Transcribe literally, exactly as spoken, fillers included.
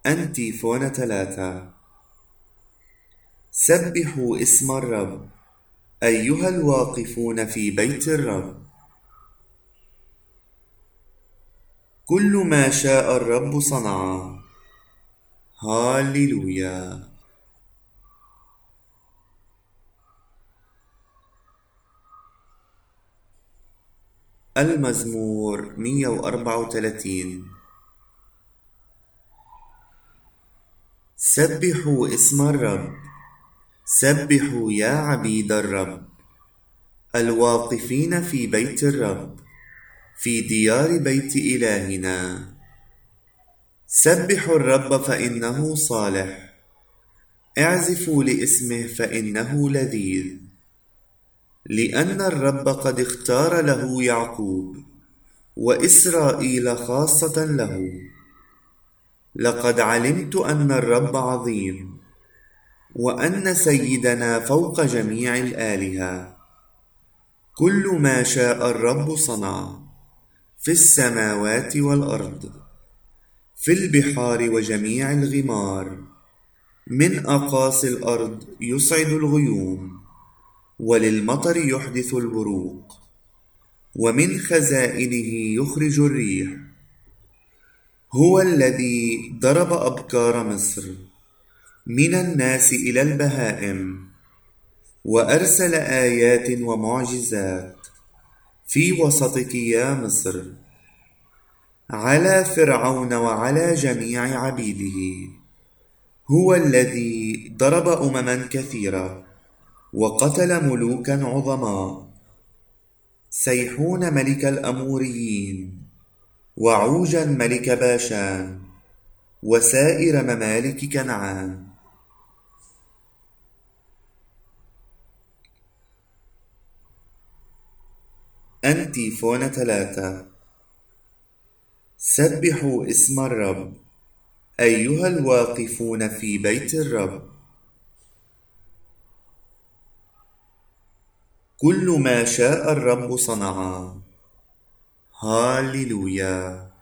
أنتيفون ثلاثة. سبحوا اسم الرب أيها الواقفون في بيت الرب. كل ما شاء الرب صنع. هاليلويا. المزمور مئة وأربعة وثلاثين. سبحوا اسم الرب، سبحوا يا عبيد الرب الواقفين في بيت الرب في ديار بيت إلهنا. سبحوا الرب فإنه صالح، اعزفوا لاسمه فإنه لذيذ، لأن الرب قد اختار له يعقوب وإسرائيل خاصة له. لقد علمت أن الرب عظيم، وأن سيدنا فوق جميع الآلهة. كل ما شاء الرب صنع، في السماوات والأرض، في البحار وجميع الغمار. من أقاصي الأرض يصعد الغيوم، وللمطر يحدث البروق، ومن خزائنه يخرج الريح. هو الذي ضرب أبكار مصر من الناس إلى البهائم، وأرسل آيات ومعجزات في وسطك يا مصر، على فرعون وعلى جميع عبيده. هو الذي ضرب أمما كثيرة وقتل ملوكا عظماء، سيحون ملك الأموريين، وعوجا ملك باشان، وسائر ممالك كنعان. أنتيفون ثلاثة. سبحوا اسم الرب أيها الواقفون في بيت الرب. كل ما شاء الرب صنع. هاليلويا.